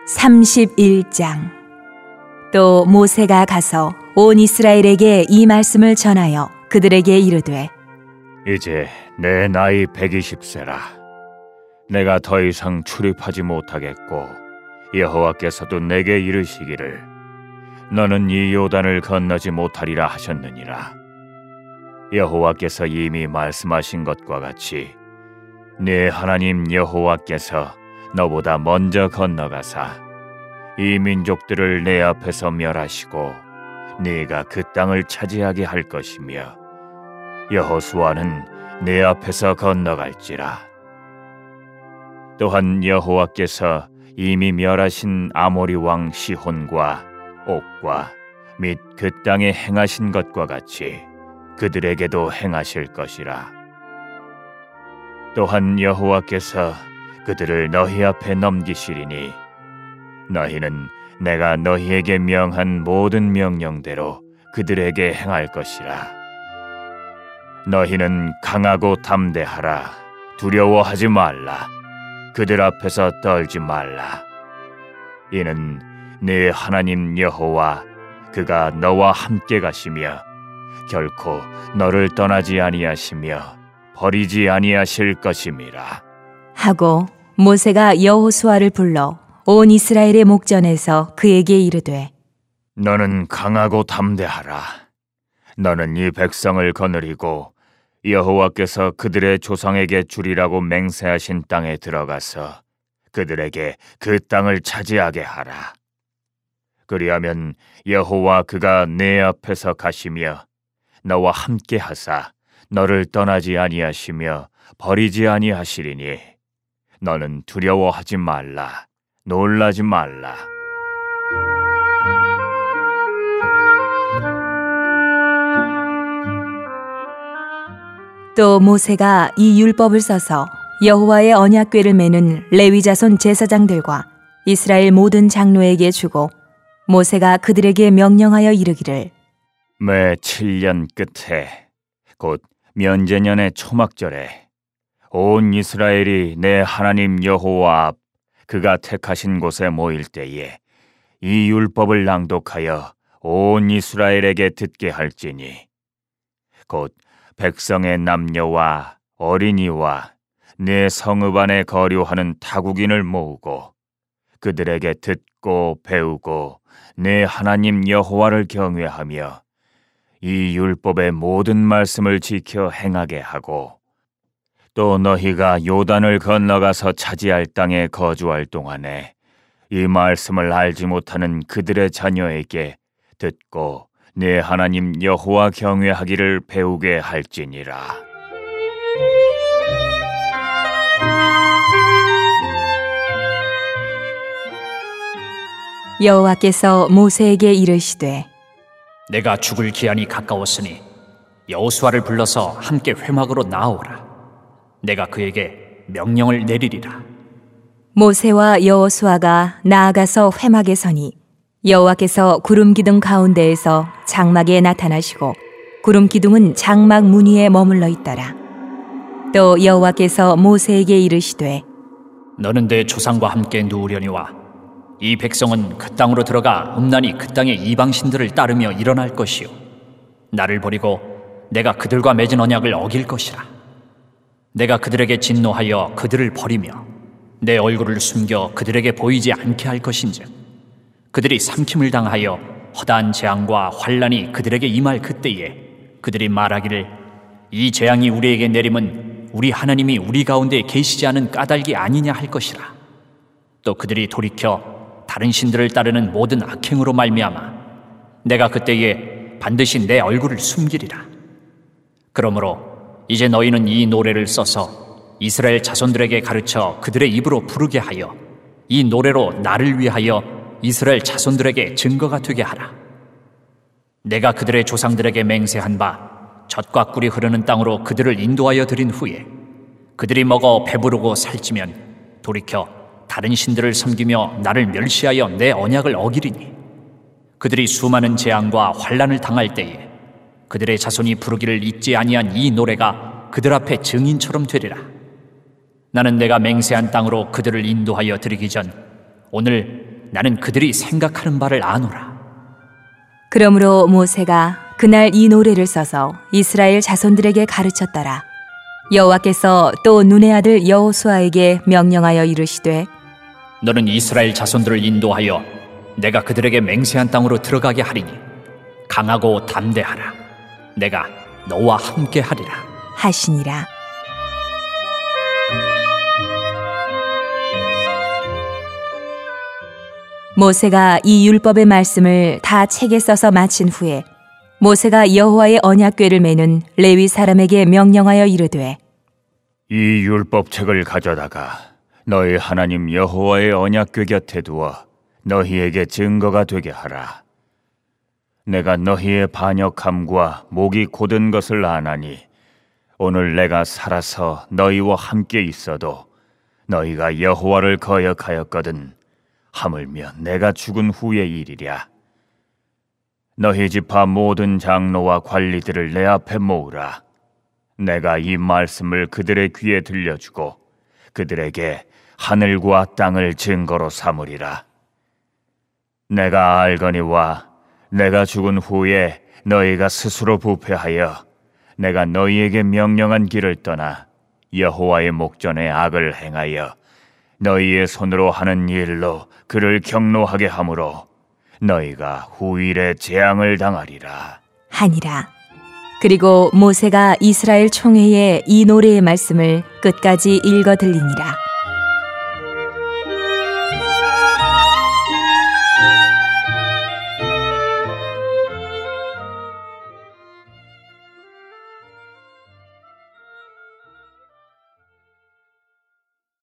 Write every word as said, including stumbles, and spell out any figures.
삼십일 장. 또 모세가 가서 온 이스라엘에게 이 말씀을 전하여 그들에게 이르되, 이제 내 나이 백이십 세라. 내가 더 이상 출입하지 못하겠고 여호와께서도 내게 이르시기를 너는 이 요단을 건너지 못하리라 하셨느니라. 여호와께서 이미 말씀하신 것과 같이 네 하나님 여호와께서 너보다 먼저 건너가사 이 민족들을 내 앞에서 멸하시고 네가 그 땅을 차지하게 할 것이며 여호수아는 네 앞에서 건너갈지라. 또한 여호와께서 이미 멸하신 아모리 왕 시혼과 옥과 및 그 땅에 행하신 것과 같이 그들에게도 행하실 것이라. 또한 여호와께서 그들을 너희 앞에 넘기시리니 너희는 내가 너희에게 명한 모든 명령대로 그들에게 행할 것이라. 너희는 강하고 담대하라. 두려워하지 말라. 그들 앞에서 떨지 말라. 이는 네 하나님 여호와 그가 너와 함께 가시며 결코 너를 떠나지 아니하시며 버리지 아니하실 것임이라. 하고 모세가 여호수아를 불러 온 이스라엘의 목전에서 그에게 이르되, 너는 강하고 담대하라. 너는 이 백성을 거느리고 여호와께서 그들의 조상에게 주리라고 맹세하신 땅에 들어가서 그들에게 그 땅을 차지하게 하라. 그리하면 여호와 그가 내 앞에서 가시며 너와 함께 하사 너를 떠나지 아니하시며 버리지 아니하시리니 너는 두려워하지 말라. 놀라지 말라. 또 모세가 이 율법을 써서 여호와의 언약궤를 매는 레위 자손 제사장들과 이스라엘 모든 장로에게 주고 모세가 그들에게 명령하여 이르기를, 매 칠 년 끝에 곧 면제년의 초막절에 온 이스라엘이 내 하나님 여호와 앞 그가 택하신 곳에 모일 때에 이 율법을 낭독하여 온 이스라엘에게 듣게 할지니 곧 백성의 남녀와 어린이와 내 성읍 안에 거류하는 타국인을 모으고 그들에게 듣고 배우고 내 하나님 여호와를 경외하며 이 율법의 모든 말씀을 지켜 행하게 하고 또 너희가 요단을 건너가서 차지할 땅에 거주할 동안에 이 말씀을 알지 못하는 그들의 자녀에게 듣고 내 하나님 여호와 경외하기를 배우게 할지니라. 여호와께서 모세에게 이르시되, 내가 죽을 기한이 가까웠으니 여호수아를 불러서 함께 회막으로 나아오라. 내가 그에게 명령을 내리리라. 모세와 여호수아가 나아가서 회막에 서니 여호와께서 구름 기둥 가운데에서 장막에 나타나시고 구름 기둥은 장막 문 위에 머물러 있더라. 또 여호와께서 모세에게 이르시되, 너는 내 조상과 함께 누우려니와 이 백성은 그 땅으로 들어가 음란히 그 땅의 이방신들을 따르며 일어날 것이요 나를 버리고 내가 그들과 맺은 언약을 어길 것이라. 내가 그들에게 진노하여 그들을 버리며 내 얼굴을 숨겨 그들에게 보이지 않게 할 것인즉 그들이 삼킴을 당하여 허다한 재앙과 환난이 그들에게 임할 그때에 그들이 말하기를 이 재앙이 우리에게 내림은 우리 하나님이 우리 가운데 계시지 않은 까닭이 아니냐 할 것이라. 또 그들이 돌이켜 다른 신들을 따르는 모든 악행으로 말미암아 내가 그때에 반드시 내 얼굴을 숨기리라. 그러므로 이제 너희는 이 노래를 써서 이스라엘 자손들에게 가르쳐 그들의 입으로 부르게 하여 이 노래로 나를 위하여 이스라엘 자손들에게 증거가 되게 하라. 내가 그들의 조상들에게 맹세한 바 젖과 꿀이 흐르는 땅으로 그들을 인도하여 드린 후에 그들이 먹어 배부르고 살찌면 돌이켜 다른 신들을 섬기며 나를 멸시하여 내 언약을 어기리니 그들이 수많은 재앙과 환난을 당할 때에 그들의 자손이 부르기를 잊지 아니한 이 노래가 그들 앞에 증인처럼 되리라. 나는 내가 맹세한 땅으로 그들을 인도하여 드리기 전 오늘 나는 그들이 생각하는 바를 아노라. 그러므로 모세가 그날 이 노래를 써서 이스라엘 자손들에게 가르쳤더라. 여호와께서 또 눈의 아들 여호수아에게 명령하여 이르시되 너는 이스라엘 자손들을 인도하여 내가 그들에게 맹세한 땅으로 들어가게 하리니 강하고 담대하라. 내가 너와 함께 하리라 하시니라. 모세가 이 율법의 말씀을 다 책에 써서 마친 후에 모세가 여호와의 언약궤를 메는 레위 사람에게 명령하여 이르되 이 율법책을 가져다가 너희 하나님 여호와의 언약궤 곁에 두어 너희에게 증거가 되게 하라. 내가 너희의 반역함과 목이 곧은 것을 아나니 오늘 내가 살아서 너희와 함께 있어도 너희가 여호와를 거역하였거든 하물며 내가 죽은 후의 일이랴. 너희 지파 모든 장로와 관리들을 내 앞에 모으라. 내가 이 말씀을 그들의 귀에 들려주고 그들에게 하늘과 땅을 증거로 삼으리라. 내가 알거니와 내가 죽은 후에 너희가 스스로 부패하여 내가 너희에게 명령한 길을 떠나 여호와의 목전에 악을 행하여 너희의 손으로 하는 일로 그를 경노하게 하므로 너희가 후일에 재앙을 당하리라 하니라. 그리고 모세가 이스라엘 총회에 이 노래의 말씀을 끝까지 읽어 들리니라.